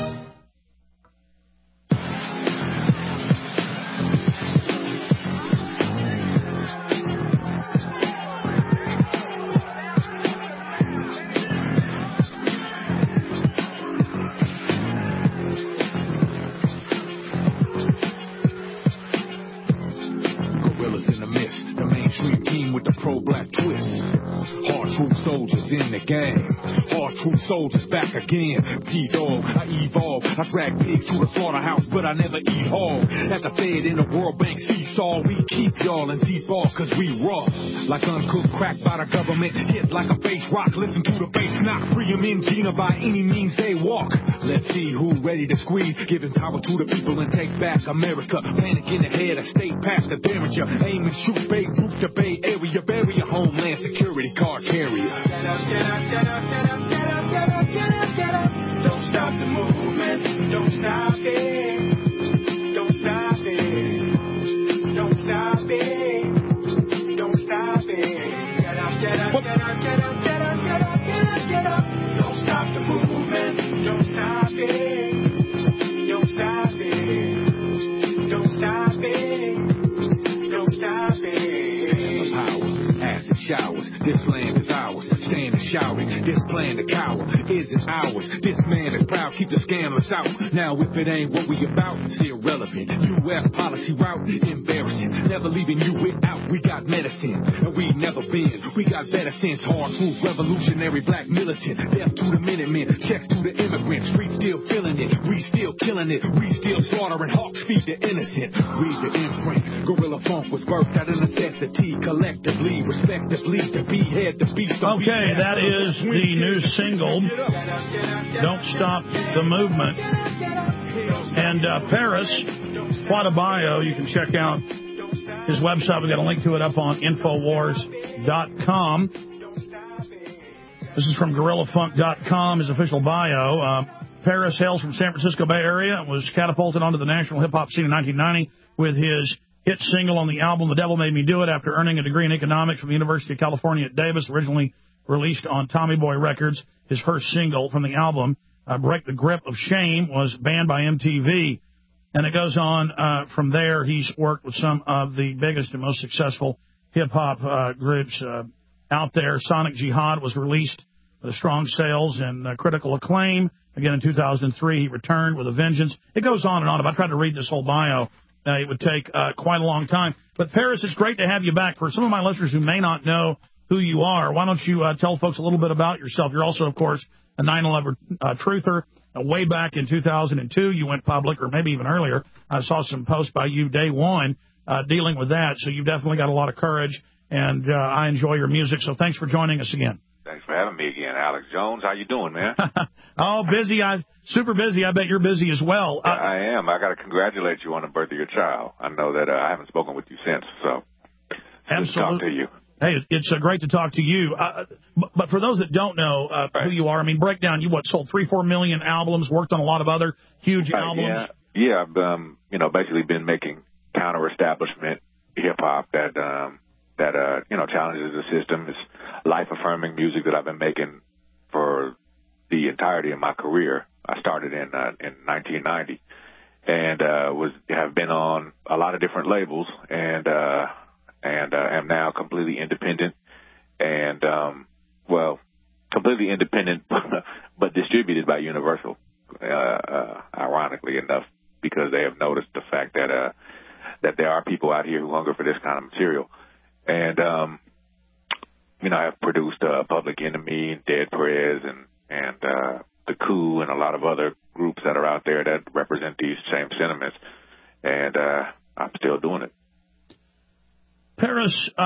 In the game, all true soldiers back again. P-Dog, I evolve. I drag pigs to the slaughterhouse, but I never eat hog. At the Fed in the World Bank seesaw, we keep y'all in deep off, cause we raw. Like uncooked crack by the government, hit like a bass rock. Listen to the bass knock, free them in Gina by any means they walk. Let's see who ready to squeeze, giving power to the people and take back America. Panic in the head, a state path to damage ya. Aim and shoot, Babe Ruth the Bay Area, bury a Homeland Security card carrier. Get up, get up, get up, get up, get up, get up, get up, get up. Don't stop the movement, don't stop it. Don't stop it. Don't stop it. Don't stop it. Get up, get up, get up, get up, get up, get up, get up, get up. Don't stop the movement, don't stop it. Don't stop it. Don't stop it. Don't stop it. Power, acid showers, this land is ours. Stand and shouting, this plan to cower isn't ours. This man is proud, keep the scandalous out. Now if it ain't what we about, it's irrelevant. U.S. policy route, embarrassing. Never leaving you without, we got medicine. And we never been, we got better sense. Hard proof, revolutionary black militant. Death to the Minutemen, checks to the immigrants. Streets still feeling it, we still killing it. We still slaughtering hawks, feed the innocent. Read the imprint, Gorilla Funk was birthed out of necessity. Collectively, respectively, to behead the beast. Okay. Okay, that is the new single, Don't Stop the Movement. And Paris, what a bio. You can check out his website. We've got a link to it up on Infowars.com. This is from GorillaFunk.com, his official bio. Paris hails from San Francisco Bay Area and was catapulted onto the national hip-hop scene in 1990 with his hit single on the album The Devil Made Me Do It after earning a degree in economics from the University of California at Davis, originally released on Tommy Boy Records. His first single from the album, Break the Grip of Shame, was banned by MTV. And it goes on from there. He's worked with some of the biggest and most successful hip-hop groups out there. Sonic Jihad was released with strong sales and critical acclaim. Again, in 2003, he returned with a vengeance. It goes on and on. If I tried to read this whole bio, it would take quite a long time. But, Paris, it's great to have you back. For some of my listeners who may not know who you are, why don't you tell folks a little bit about yourself? You're also, of course, a 9/11 truther. Way back in 2002, you went public, or maybe even earlier. I saw some posts by you day one dealing with that. So you've definitely got a lot of courage, and I enjoy your music. So thanks for joining us again. Thanks for having me again, Alex Jones. How you doing, man? Oh, busy. Super busy. I bet you're busy as well. I am. I got to congratulate you on the birth of your child. I know that I haven't spoken with you since, so absolutely. Good to talk to you. Hey, it's great to talk to you. But for those that don't know who you are, I mean, break down. You sold 3-4 million albums, worked on a lot of other huge albums. Yeah. I've basically been making counter-establishment hip hop that challenges the system. It's life-affirming music that I've been making for the entirety of my career. I started in 1990 and have been on a lot of different labels and am now completely independent and completely independent but distributed by Universal, ironically enough, because they have noticed the fact that there are people out here who hunger for this kind of material. And I've produced Public Enemy, Dead Prez, and The Coup, and a lot of other groups that are out there that represent these same sentiments. And I'm still doing it. Paris,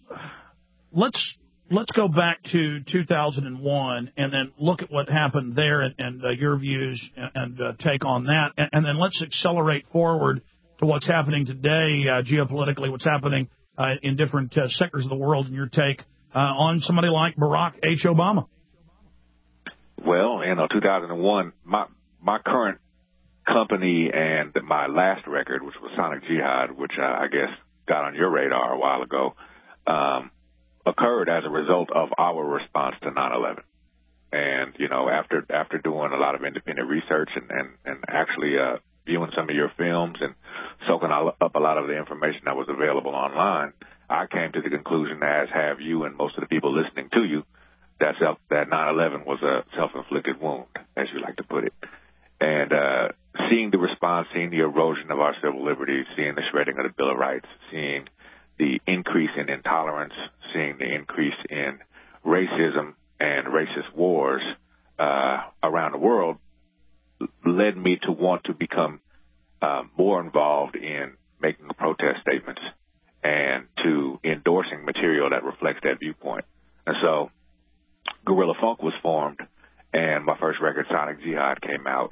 let's go back to 2001 and then look at what happened there and your views and take on that. And then let's accelerate forward to what's happening today geopolitically, what's happening in different sectors of the world, and your take on somebody like Barack H. Obama. Well, 2001, my current company and my last record, which was Sonic Jihad, which I guess got on your radar a while ago, occurred as a result of our response to 9/11. And, after doing a lot of independent research and actually viewing some of your films and soaking up a lot of the information that was available online, I came to the conclusion, as have you and most of the people listening to you, that 9/11 was a self-inflicted wound, as you like to put it. And seeing the response, seeing the erosion of our civil liberties, seeing the shredding of the Bill of Rights, seeing the increase in intolerance, seeing the increase in racism and racist wars around the world, led me to want to become more involved in making protest statements and to endorsing material that reflects that viewpoint. And so Gorilla Funk was formed, and my first record, Sonic Jihad, came out.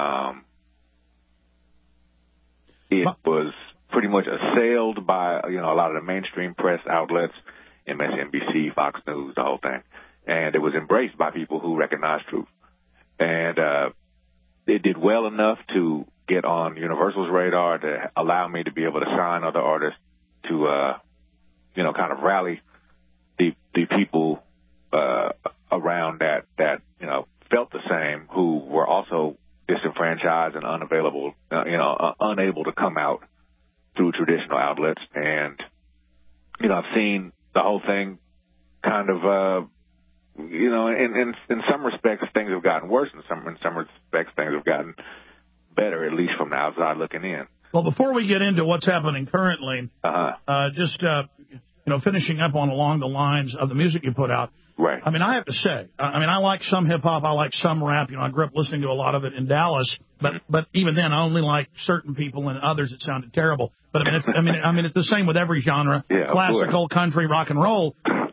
It was pretty much assailed by, a lot of the mainstream press outlets, MSNBC, Fox News, the whole thing. And it was embraced by people who recognized truth. And it did well enough to get on Universal's radar to allow me to be able to sign other artists to, kind of rally the people around that felt the same, who were also disenfranchised and unable to come out through traditional outlets. And, I've seen the whole thing kind of, in some respects things have gotten worse. In some respects things have gotten better, at least from the outside looking in. Well, before we get into what's happening currently, finishing up along the lines of the music you put out. Right. I mean, I have to say, I like some hip hop, I like some rap. I grew up listening to a lot of it in Dallas, but even then, I only liked certain people and others it sounded terrible. But it's the same with every genre, yeah, classical, country, rock and roll.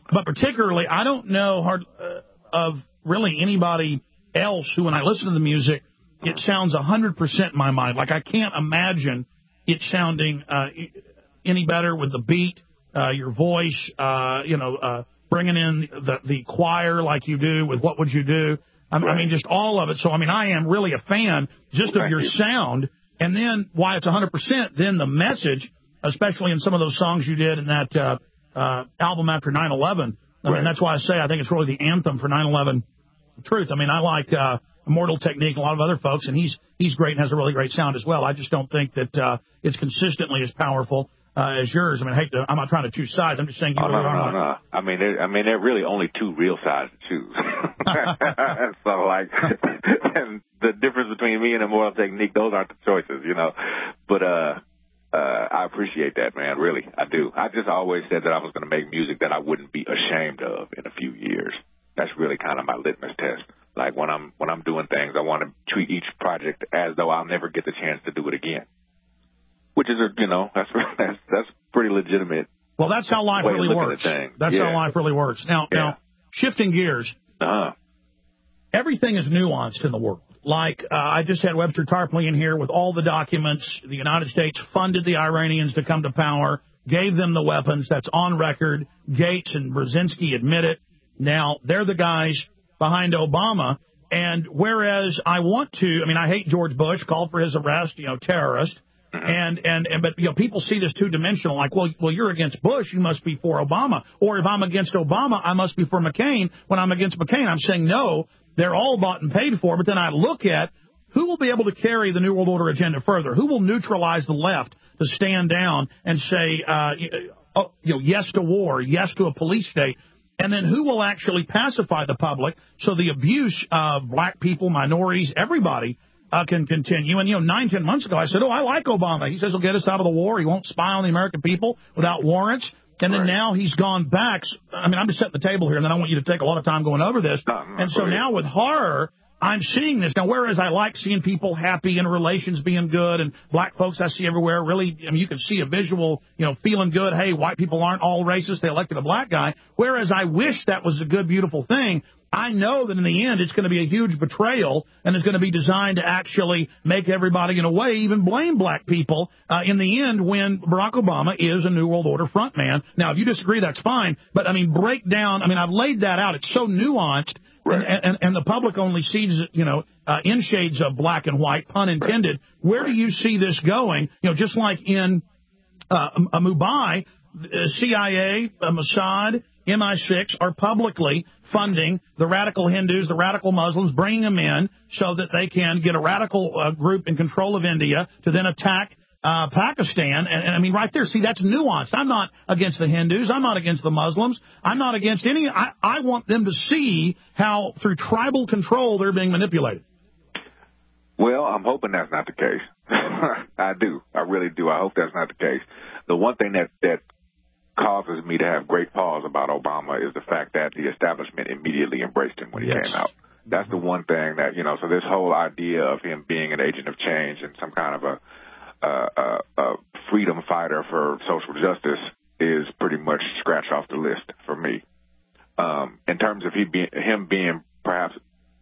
But particularly, I don't know of really anybody else who, when I listen to the music, it sounds 100% in my mind. Like, I can't imagine it sounding any better with the beat, your voice, bringing in the choir like you do with What Would You Do? I mean, just all of it. So, I mean, I am really a fan just of your sound. And then why it's 100%, then the message, especially in some of those songs you did in that album after 9/11. I mean, that's why I say I think it's really the anthem for 9/11 truth. I mean, I like Immortal Technique, a lot of other folks, and he's great and has a really great sound as well. I just don't think that it's consistently as powerful as yours. I mean, I'm not trying to choose sides. I'm just saying you really are. No. I mean, there are really only two real sides to choose. So, like, and the difference between me and Immortal Technique, those aren't the choices, you know. But I appreciate that, man. Really, I do. I just always said that I was going to make music that I wouldn't be ashamed of in a few years. That's really kind of my litmus test. Like, when I'm doing things, I want to treat each project as though I'll never get the chance to do it again. Which is, that's pretty legitimate. Well, that's how life really works. That's how life really works. Now, shifting gears, everything is nuanced in the world. Like, I just had Webster Tarpley in here with all the documents. The United States funded the Iranians to come to power, gave them the weapons. That's on record. Gates and Brzezinski admit it. Now, they're the guys behind Obama. And whereas I hate George Bush, called for his arrest, terrorist. But people see this two-dimensional, like, well, you're against Bush, you must be for Obama. Or if I'm against Obama, I must be for McCain. When I'm against McCain, I'm saying no, they're all bought and paid for. But then I look at who will be able to carry the New World Order agenda further? Who will neutralize the left to stand down and say, yes to war, yes to a police state? And then who will actually pacify the public so the abuse of black people, minorities, everybody can continue? And, 9-10 months ago, I said, I like Obama. He says he'll get us out of the war. He won't spy on the American people without warrants. And then now he's gone back. I mean, I'm just setting the table here, and then I want you to take a lot of time going over this. And so now with horror, I'm seeing this. Now, whereas I like seeing people happy and relations being good and black folks I see everywhere, really, you can see a visual, feeling good. Hey, white people aren't all racist. They elected a black guy. Whereas I wish that was a good, beautiful thing. I know that in the end it's going to be a huge betrayal, and it's going to be designed to actually make everybody, in a way, even blame black people in the end when Barack Obama is a New World Order frontman. Now, if you disagree, that's fine. But, break down. I've laid that out. It's so nuanced. And the public only sees, in shades of black and white, pun intended. Where do you see this going? Just like in Mumbai, CIA, Mossad, MI6 are publicly funding the radical Hindus, the radical Muslims, bringing them in so that they can get a radical group in control of India to then attack Pakistan. And right there, see, that's nuanced. I'm not against the Hindus. I'm not against the Muslims. I'm not against any. I want them to see how, through tribal control, they're being manipulated. Well, I'm hoping that's not the case. I do. I really do. I hope that's not the case. The one thing that causes me to have great pause about Obama is the fact that the establishment immediately embraced him when he came out. That's the one thing that, so this whole idea of him being an agent of change and some kind of a freedom fighter for social justice is pretty much scratched off the list for me. In terms of him being perhaps,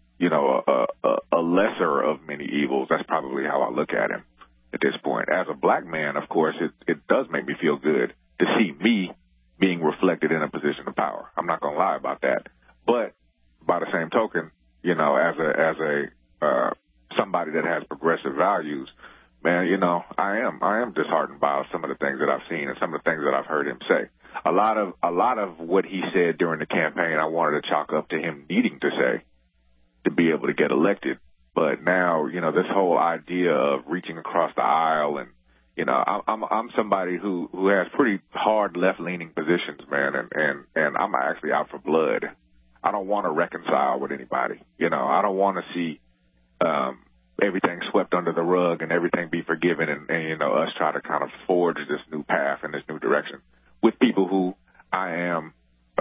a lesser of many evils, that's probably how I look at him at this point. As a black man, of course, it does make me feel good to see me being reflected in a position of power. I'm not going to lie about that. But by the same token, as a somebody that has progressive values, man, I am disheartened by some of the things that I've seen and some of the things that I've heard him say. A lot of what he said during the campaign, I wanted to chalk up to him needing to say to be able to get elected. But now, this whole idea of reaching across the aisle and, I'm somebody who has pretty hard left-leaning positions, man, and I'm actually out for blood. I don't want to reconcile with anybody. I don't want to see everything swept under the rug and everything be forgiven and us try to kind of forge this new path and this new direction with people who I am,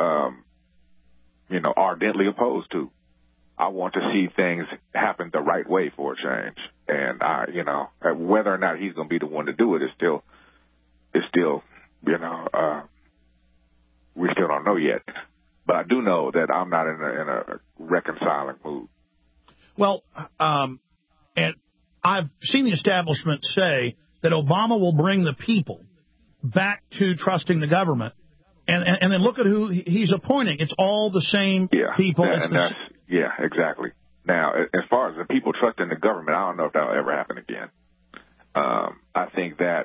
ardently opposed to. I want to see things happen the right way for a change. And whether or not he's going to be the one to do it is still, we still don't know yet. But I do know that I'm not in a reconciling mood. Well, and I've seen the establishment say that Obama will bring the people back to trusting the government. And then look at who he's appointing. It's all the same people. Yeah, exactly. Now, as far as the people trusting the government, I don't know if that'll ever happen again. I think that,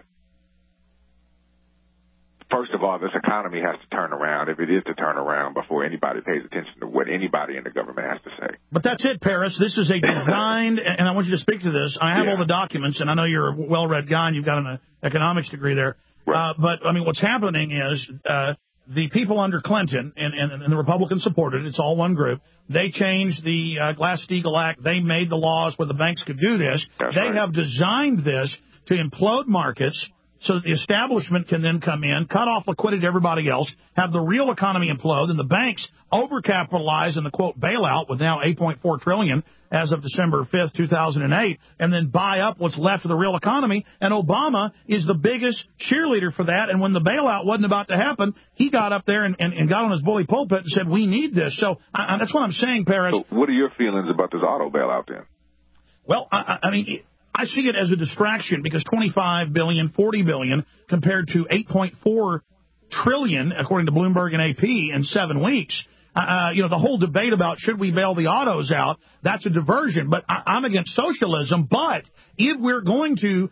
first of all, this economy has to turn around, if it is to turn around, before anybody pays attention to what anybody in the government has to say. But that's it, Paris. This is a designed, and I want you to speak to this. I have all the documents, and I know you're a well-read guy, and you've got an economics degree there. Right. But, I mean, what's happening is the people under Clinton, and the Republicans supported it, it's all one group, they changed the Glass-Steagall Act. They made the laws where the banks could do this. They have designed this to implode markets so that the establishment can then come in, cut off liquidity to everybody else, have the real economy implode, and the banks overcapitalize in the, quote, bailout with now $8.4 trillion as of December 5th, 2008, and then buy up what's left of the real economy. And Obama is the biggest cheerleader for that. And when the bailout wasn't about to happen, he got up there and got on his bully pulpit and said, we need this. So that's what I'm saying, Paris. So what are your feelings about this auto bailout then? Well, I mean, I see it as a distraction because $25 billion, $40 billion compared to $8.4 trillion, according to Bloomberg and AP, in 7 weeks. The whole debate about should we bail the autos out, that's a diversion. But I'm against socialism. But if we're going to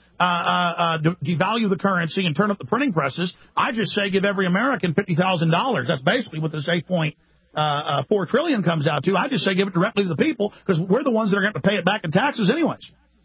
devalue the currency and turn up the printing presses, I just say give every American $50,000. That's basically what this $8.4 trillion comes out to. I just say give it directly to the people because we're the ones that are going to pay it back in taxes anyways.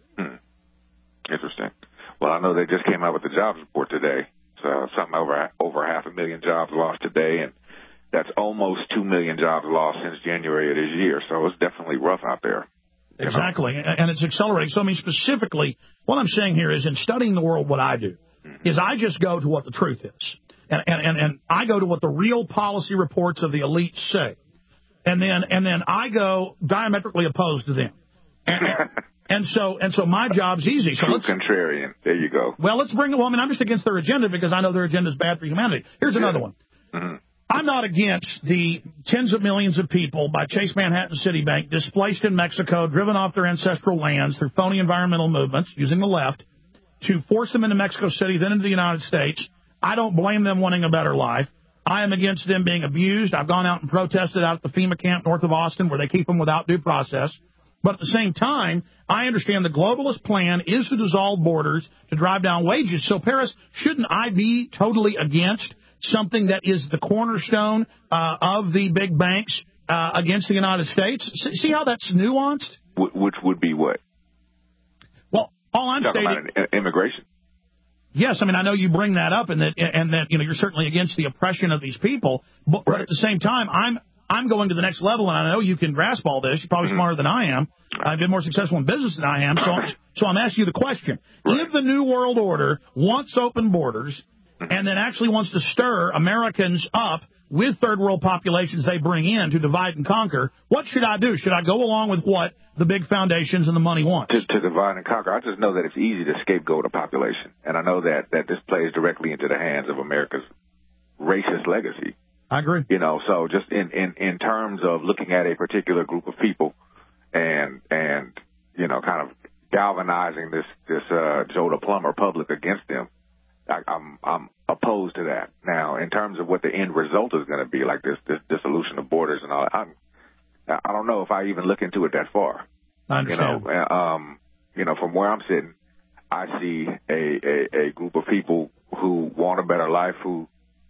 Interesting. Well, I know they just came out with the jobs report today. So something over 500,000 jobs lost today, and that's almost 2 million jobs lost since January of this year. So it's definitely rough out there. Exactly, and it's accelerating. So, I mean, specifically, what I'm saying here is in studying the world, what I do is I just go to what the truth is. And I go to what the real policy reports of the elite say. And then I go diametrically opposed to them. And so my job's easy. So contrarian. There you go. Well, let's bring it. Well, I mean, I'm just against their agenda because I know their agenda is bad for humanity. Here's another one. Mm-hmm. I'm not against the tens of millions of people by Chase Manhattan Citibank displaced in Mexico, driven off their ancestral lands through phony environmental movements using the left to force them into Mexico City, then into the United States. I don't blame them wanting a better life. I am against them being abused. I've gone out and protested out at the FEMA camp north of Austin where they keep them without due process. But at the same time, I understand the globalist plan is to dissolve borders, to drive down wages. So, Paris, shouldn't I be totally against something that is the cornerstone of the big banks against the United States? See how that's nuanced? Which would be what? Well, all I'm stating... about immigration? Yes, I mean, I know you bring that up and that you're certainly against the oppression of these people. But at the same time, I'm going to the next level, and I know you can grasp all this. You're probably smarter than I am. I've been more successful in business than I am. So I'm asking you the question. If the New World Order wants open borders and then actually wants to stir Americans up with third world populations they bring in to divide and conquer, what should I do? Should I go along with what the big foundations and the money want? To divide and conquer. I just know that it's easy to scapegoat a population. And I know that this plays directly into the hands of America's racist legacy. I agree. So just in terms of looking at a particular group of people and kind of galvanizing this Joe the Plumber public against them, I'm opposed to that. Now, in terms of what the end result is going to be, like this dissolution of borders and all that, I don't know if I even look into it that far. I understand. From where I'm sitting, I see a group of people who want a better life, who,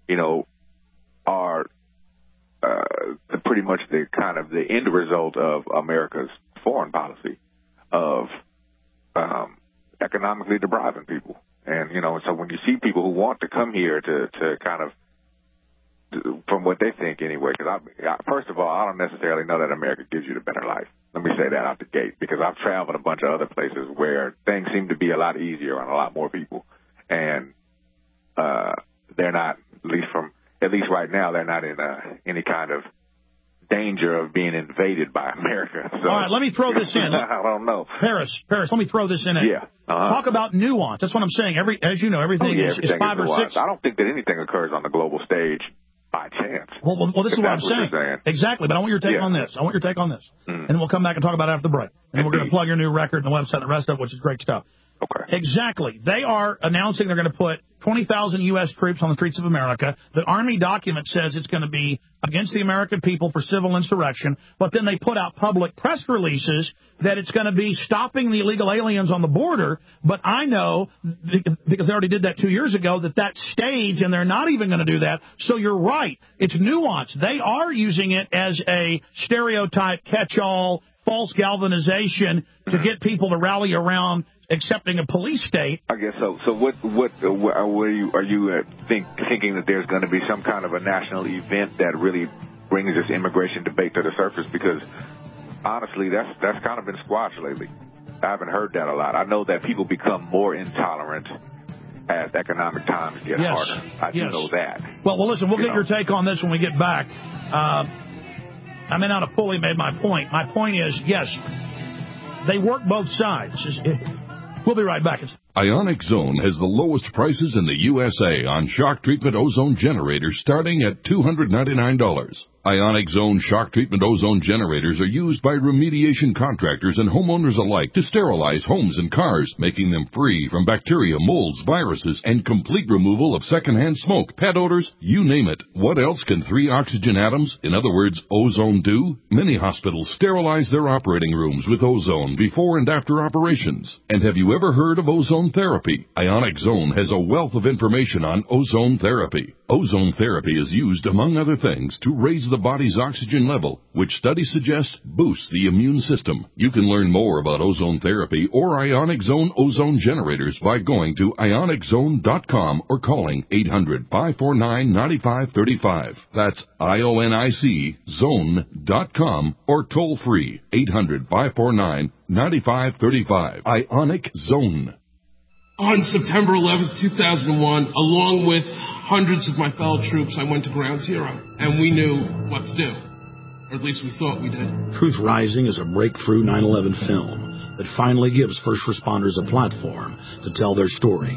are pretty much the kind of the end result of America's foreign policy of economically depriving people. And, so when you see people who want to come here to kind of, from what they think anyway, because first of all, I don't necessarily know that America gives you the better life. Let me say that out the gate, because I've traveled a bunch of other places where things seem to be a lot easier on a lot more people. And they're not, at least right now, they're not in any kind of danger of being invaded by America. So, all right, let me throw this in. I don't know. Paris, let me throw this in. Yeah. Talk about nuance. That's what I'm saying. As you know, everything is 5 or 6. I don't think that anything occurs on the global stage by chance. Well, this is what I'm saying. Exactly, but I want your take on this. And then we'll come back and talk about it after the break. And we're going to plug your new record and the website and the rest of it, which is great stuff. Okay. Exactly. They are announcing they're going to put 20,000 U.S. troops on the streets of America. The Army document says it's going to be against the American people for civil insurrection, but then they put out public press releases that it's going to be stopping the illegal aliens on the border. But I know, because they already did that 2 years ago, that's staged, and they're not even going to do that. So you're right. It's nuanced. They are using it as a stereotype, catch-all, false galvanization to get people to rally around accepting a police state. I guess so. So what are you thinking that there's going to be some kind of a national event that really brings this immigration debate to the surface? Because honestly, that's kind of been squashed lately. I haven't heard that a lot. I know that people become more intolerant as economic times get harder. I do know that. Well, listen, we'll get your take on this when we get back. I may not have fully made my point. My point is, yes, they work both sides. We'll be right back. Ionic Zone has the lowest prices in the USA on shock treatment ozone generators starting at $299. Ionic Zone shock treatment ozone generators are used by remediation contractors and homeowners alike to sterilize homes and cars, making them free from bacteria, molds, viruses, and complete removal of secondhand smoke, pet odors, you name it. What else can 3 oxygen atoms, in other words, ozone, do? Many hospitals sterilize their operating rooms with ozone before and after operations. And have you ever heard of ozone therapy? Ionic Zone has a wealth of information on ozone therapy. Ozone therapy is used, among other things, to raise the body's oxygen level, which studies suggest boosts the immune system. You can learn more about ozone therapy or Ionic Zone ozone generators by going to ioniczone.com or calling 800-549-9535. That's IONIC zone.com or toll free 800-549-9535. Ionic Zone. On September 11th, 2001, along with hundreds of my fellow troops, I went to Ground Zero, and we knew what to do. Or at least we thought we did. Truth Rising is a breakthrough 9/11 film that finally gives first responders a platform to tell their story.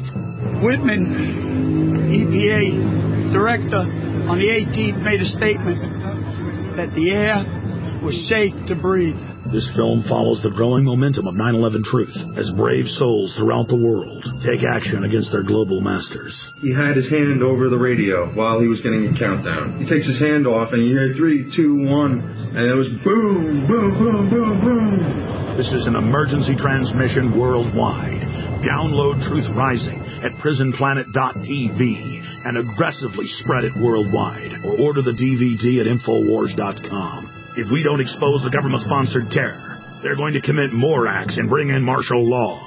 Whitman, EPA director, on the 18th made a statement that the air was safe to breathe. This film follows the growing momentum of 9/11 truth as brave souls throughout the world take action against their global masters. He had his hand over the radio while he was getting a countdown. He takes his hand off and you hear 3, 2, 1, and it was boom, boom, boom, boom, boom. This is an emergency transmission worldwide. Download Truth Rising at prisonplanet.tv and aggressively spread it worldwide, or order the DVD at Infowars.com. If we don't expose the government-sponsored terror, they're going to commit more acts and bring in martial law.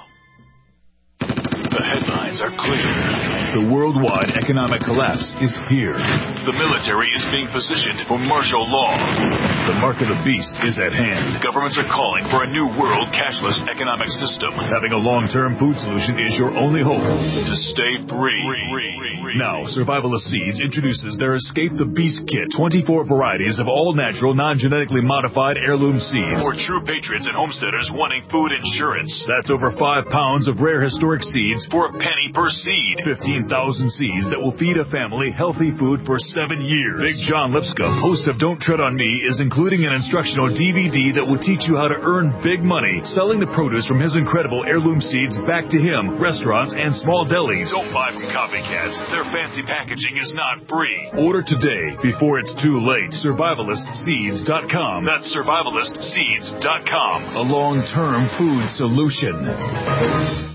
The headlines are clear. The worldwide economic collapse is here. The military is being positioned for martial law. The mark of the beast is at hand. Governments are calling for a new world cashless economic system. Having a long-term food solution is your only hope to stay free. Now, Survivalist Seeds introduces their Escape the Beast Kit. 24 varieties of all-natural, non-genetically modified heirloom seeds. For true patriots and homesteaders wanting food insurance. That's over 5 pounds of rare historic seeds for a penny per seed. 15,000 seeds that will feed a family healthy food for 7 years. Big John Lipscomb, host of Don't Tread on Me, is including an instructional DVD that will teach you how to earn big money selling the produce from his incredible heirloom seeds back to him, restaurants, and small delis. Don't buy from copycats. Their fancy packaging is not free. Order today before it's too late. SurvivalistSeeds.com. That's SurvivalistSeeds.com. A long-term food solution.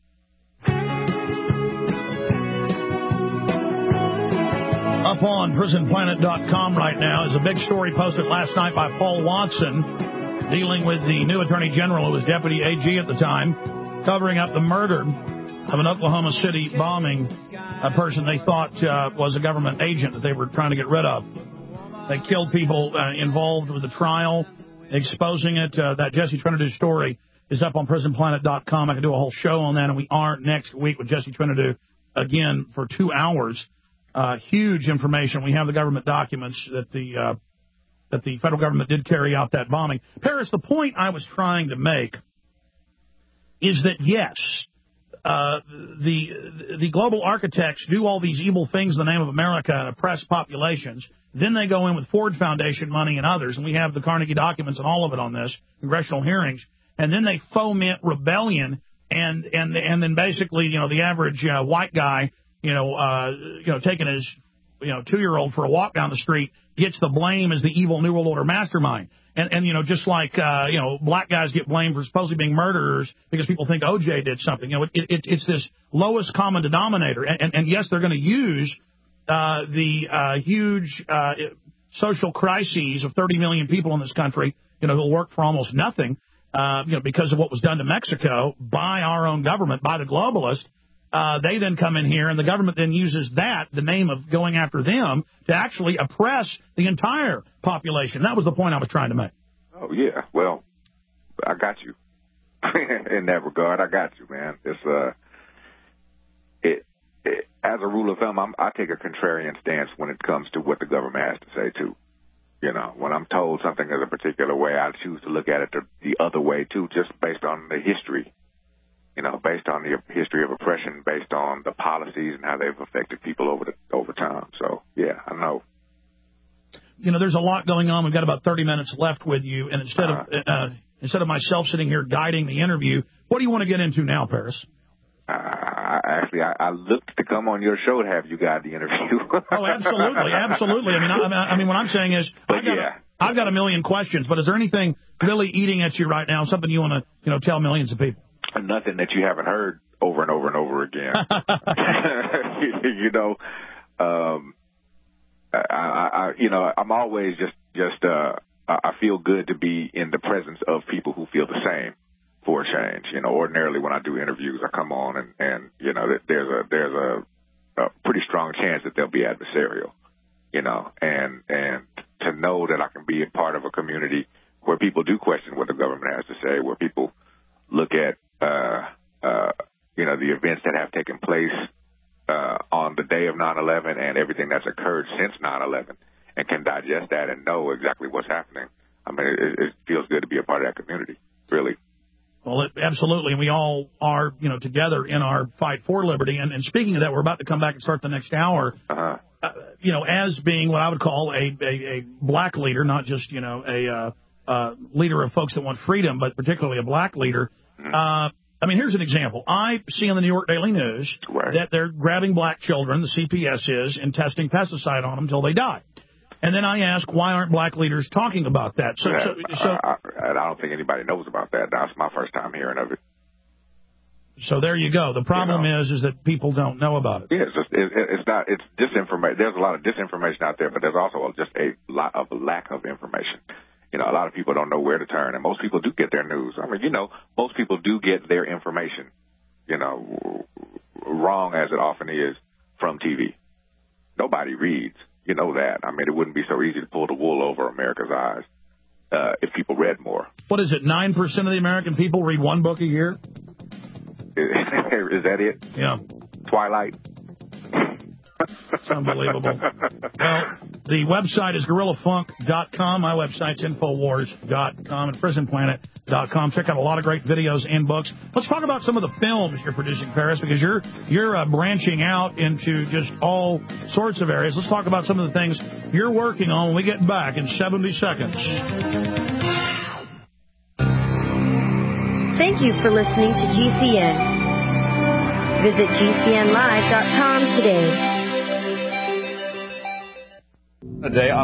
Up on prisonplanet.com right now is a big story posted last night by Paul Watson dealing with the new Attorney General who was Deputy AG at the time, covering up the murder of an Oklahoma City bombing, a person they thought was a government agent that they were trying to get rid of. They killed people involved with the trial, exposing it. That Jesse Trinidad story is up on prisonplanet.com. I can do a whole show on that, and we are next week with Jesse Trinidad again for 2 hours. Huge information. We have the government documents that the federal government did carry out that bombing. Paris, the point I was trying to make is that, yes, the global architects do all these evil things in the name of America and oppress populations. Then they go in with Ford Foundation money and others, and we have the Carnegie documents and all of it on this, congressional hearings. And then they foment rebellion, and then basically, the average white guy, taking his 2-year-old for a walk down the street gets the blame as the evil New World Order mastermind. And just like, black guys get blamed for supposedly being murderers because people think OJ did something. It's this lowest common denominator. And yes, they're going to use the huge social crises of 30 million people in this country, who'll work for almost nothing, because of what was done to Mexico by our own government, by the globalists. They then come in here, and the government then uses that, the name of going after them, to actually oppress the entire population. That was the point I was trying to make. Oh, yeah. Well, I got you. In that regard, I got you, man. It's as a rule of thumb, I take a contrarian stance when it comes to what the government has to say, too. When I'm told something is a particular way, I choose to look at it the other way, too, just based on the history. Based on the history of oppression, based on the policies and how they've affected people over time. So, yeah, I know. There's a lot going on. We've got about 30 minutes left with you, and instead of myself sitting here guiding the interview, what do you want to get into now, Paris? I looked to come on your show to have you guide the interview. Oh, absolutely. I mean, what I'm saying is, I've got a million questions, but is there anything really eating at you right now? Something you want to, tell millions of people? Nothing that you haven't heard over and over and over again. I'm always I feel good to be in the presence of people who feel the same for a change. Ordinarily when I do interviews, I come on and there's a pretty strong chance that they'll be adversarial, and to know that I can be a part of a community where people do question what the government has to say, where people look at the events that have taken place on the day of 9/11 and everything that's occurred since 9/11, and can digest that and know exactly what's happening. I mean, it feels good to be a part of that community, really. Well, absolutely, and we all are, together in our fight for liberty. And speaking of that, we're about to come back and start the next hour. As being what I would call a black leader, not just a leader of folks that want freedom, but particularly a black leader. Here's an example. I see on the New York Daily News that they're grabbing black children, the CPS is, and testing pesticide on them until they die. And then I ask, why aren't black leaders talking about that? I don't think anybody knows about that. That's my first time hearing of it. So there you go. The problem is that people don't know about it. Yeah, it's disinformation. There's a lot of disinformation out there, but there's also just a lot of lack of information. A lot of people don't know where to turn, and most people do get their news. I mean, most people do get their information, wrong as it often is, from TV. Nobody reads. You know that. I mean, it wouldn't be so easy to pull the wool over America's eyes if people read more. What is it, 9% of the American people read one book a year? Is that it? Yeah. Twilight? It's unbelievable. Well, the website is GorillaFunk.com. My website's Infowars.com and PrisonPlanet.com. Check out a lot of great videos and books. Let's talk about some of the films you're producing, Paris, because you're branching out into just all sorts of areas. Let's talk about some of the things you're working on when we get back in 70 seconds. Thank you for listening to GCN. Visit GCNlive.com today. A day on